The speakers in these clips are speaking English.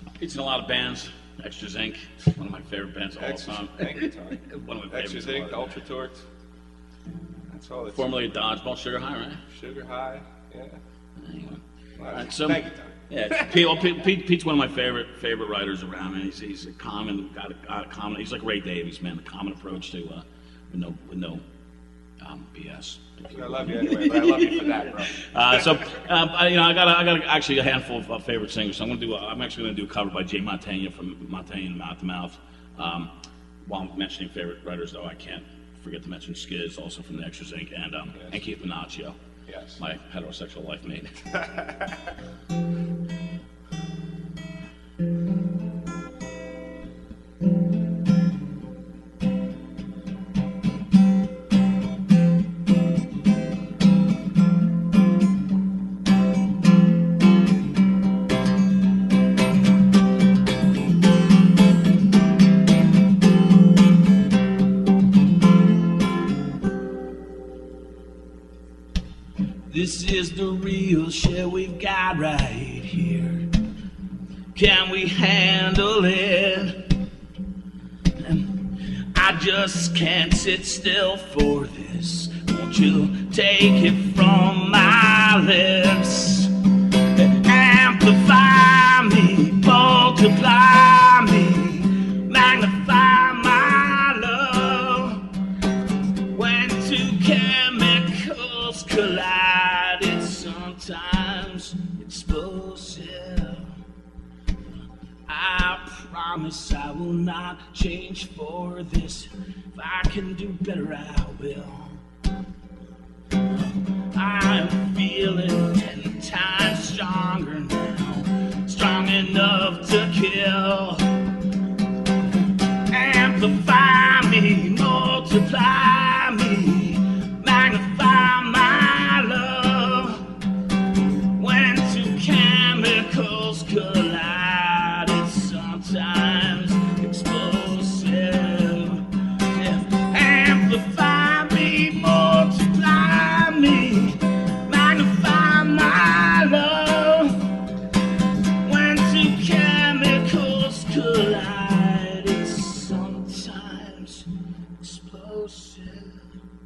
It's in a lot of bands. Extra Zinc, one of my favorite bands of all time. Thank you, Tony. One of my Extra favorites. Zinc, Ultra Torqued. That's all it's. Formerly Dodgeball, Sugar High, right? Sugar High, yeah. Anyway. Well, So, thank you, Tony. yeah, Pete's one of my favorite writers around, man. He's a common, got a common. He's like Ray Davies, man. The common approach to with no BS. I love you anyway, but I love you for that, bro. I got actually a handful of favorite singers. So I'm actually gonna do a cover by Jay Montaigne from Montaigne and Mouth to Mouth. While I'm mentioning favorite writers, though, I can't forget to mention Skiz, also from the Extra Zinc, and Keith Minaccio, Yes. my heterosexual life mate. This is the real shit we've got right here. Can we handle it? I just can't sit still for this. Won't you take it from my lips? Amplify me, multiply me, magnify my love. When two chemicals collide, it's sometimes explosive. I promise I will not change for this. If I can do better, I will. I'm feeling 10 times stronger now, strong enough to kill. Amplify me, multiply me, magnify my love. When two chemicals collide, it's sometimes explosive. Amplify me, multiply me, magnify my love. When two chemicals collide, it's sometimes explosive.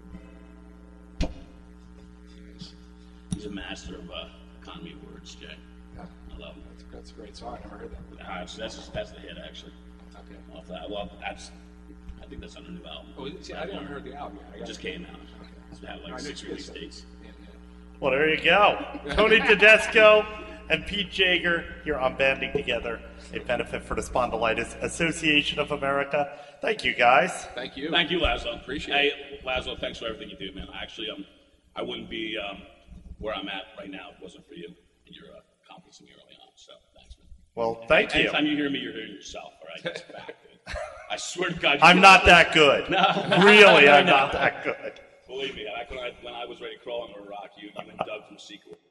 He's a master of economy of words, Jay. Yeah. I love him. That's a great song. I never heard that. That's the hit, actually. Okay. Off that, I think that's on a new album. Oh, see, I didn't heard the album yet. It just came out. It's had I like knew 6 you release said- dates. Yeah, yeah. Well, there you go. Tony Tedesco and Pete Jaeger here on Banding Together, a benefit for the Spondylitis Association of America. Thank you, guys. Thank you. Thank you, Laszlo. Appreciate Hey, Laszlo, thanks for everything you do, man. Actually, I wouldn't be where I'm at right now if it wasn't for you and your confidence in me early on. So thanks, man. Well, thank you. Anytime you hear me, you're hearing yourself, all right? That's a fact, dude. I swear to God. I'm not that good. No. Really, I I'm know. not that good. Believe me, when I was ready to crawl under a rock, you and Doug from Secret